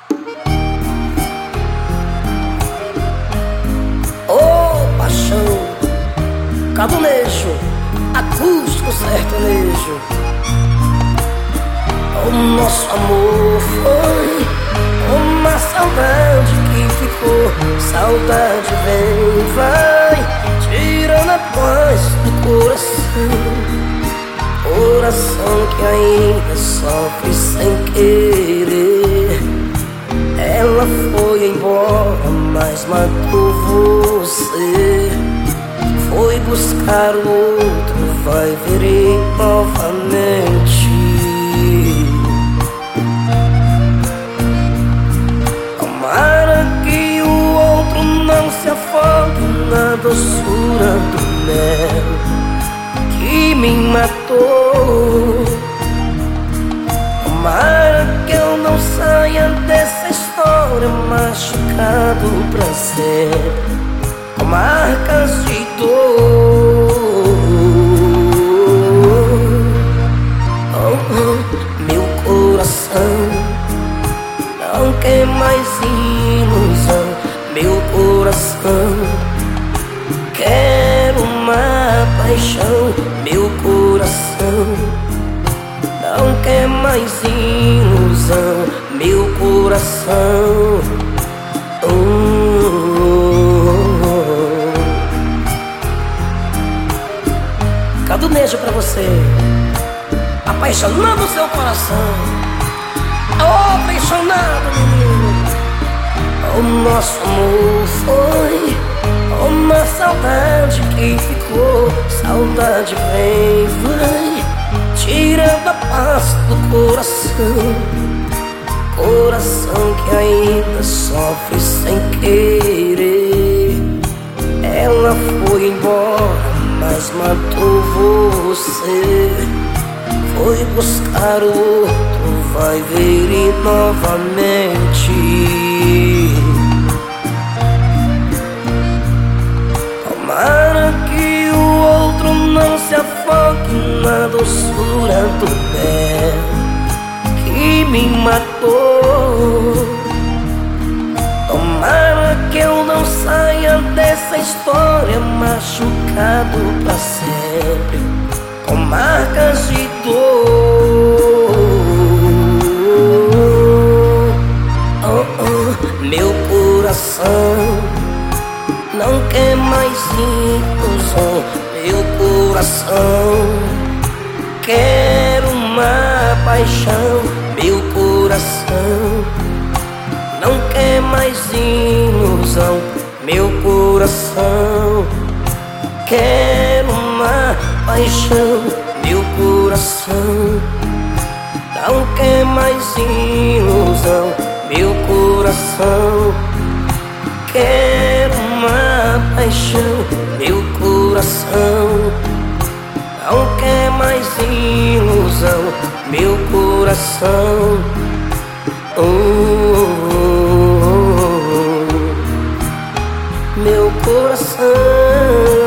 Ô paixão, cadunejo, acústico sertanejo. O nosso amor foi uma saudade que ficou. Saudade vem, vai, tirando a paz do coração. Coração que ainda sofre sem querer. Ela foi embora, mas matou você. Foi buscar o outro, vai ver novamente. Tomara que o outro não se afogue na doçura do mel que me matou. Tomara que eu não saia dessa história machucado pra sempre, com marcas de dor. Meu coração não quer mais ilusão. Meu coração quer uma paixão. Meu coração não quer mais ilusão. Meu coração cadunejo pra você, apaixonando seu coração. Oh, apaixonado, menino. O nosso amor foi uma saudade que ficou. Saudade vem, vai, tirando a paz do coração. Coração que ainda sofre sem querer. Ela foi embora, mas matou você. Foi buscar o outro, vai ver e novamente. Tomara que o outro não se afogue na doçura do mel que me matou. Tomara que eu não saia dessa história machucado pra sempre, com marcas de dor. Meu coração não quer mais ilusão. Meu coração quer uma paixão. Meu coração não quer mais ilusão. Meu coração quer uma paixão. Meu coração não quer mais ilusão. Meu coração quer uma paixão. Meu coração não quer mais ilusão. Meu coração meu coração